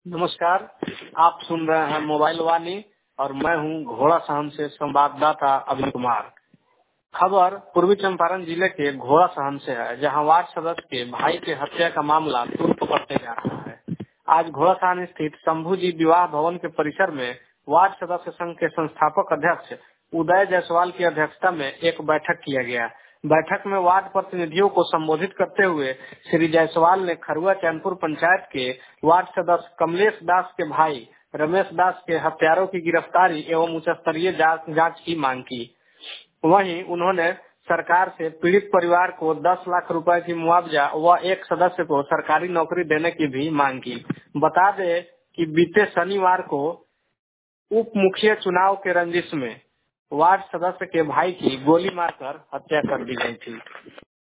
नमस्कार। आप सुन रहे हैं मोबाइल वाणी और मैं हूं घोड़ा सहन से संवाददाता अभिन कुमार। खबर पूर्वी चंपारण जिले के घोड़ा सहन से है, जहां वार्ड सदस्य के भाई के हत्या का मामला तूल पकड़ते जा रहा है। आज घोड़ा सहन स्थित शंभू जी विवाह भवन के परिसर में वार्ड सदस्य संघ के संस्थापक अध्यक्ष उदय जायसवाल की अध्यक्षता में एक बैठक किया गया। बैठक में वार्ड प्रतिनिधियों को संबोधित करते हुए श्री जायसवाल ने खरुआ चैनपुर पंचायत के वार्ड सदस्य कमलेश दास के भाई रमेश दास के हत्यारों की गिरफ्तारी एवं उच्च स्तरीय जांच की मांग की। वहीं उन्होंने सरकार से पीड़ित परिवार को 10 लाख रुपए की मुआवजा व एक सदस्य को सरकारी नौकरी देने की भी मांग की। बता दें कि बीते शनिवार को उप मुखिया चुनाव के रंजिश में वार्ड सदस्य के भाई की गोली मारकर हत्या कर दी गई थी।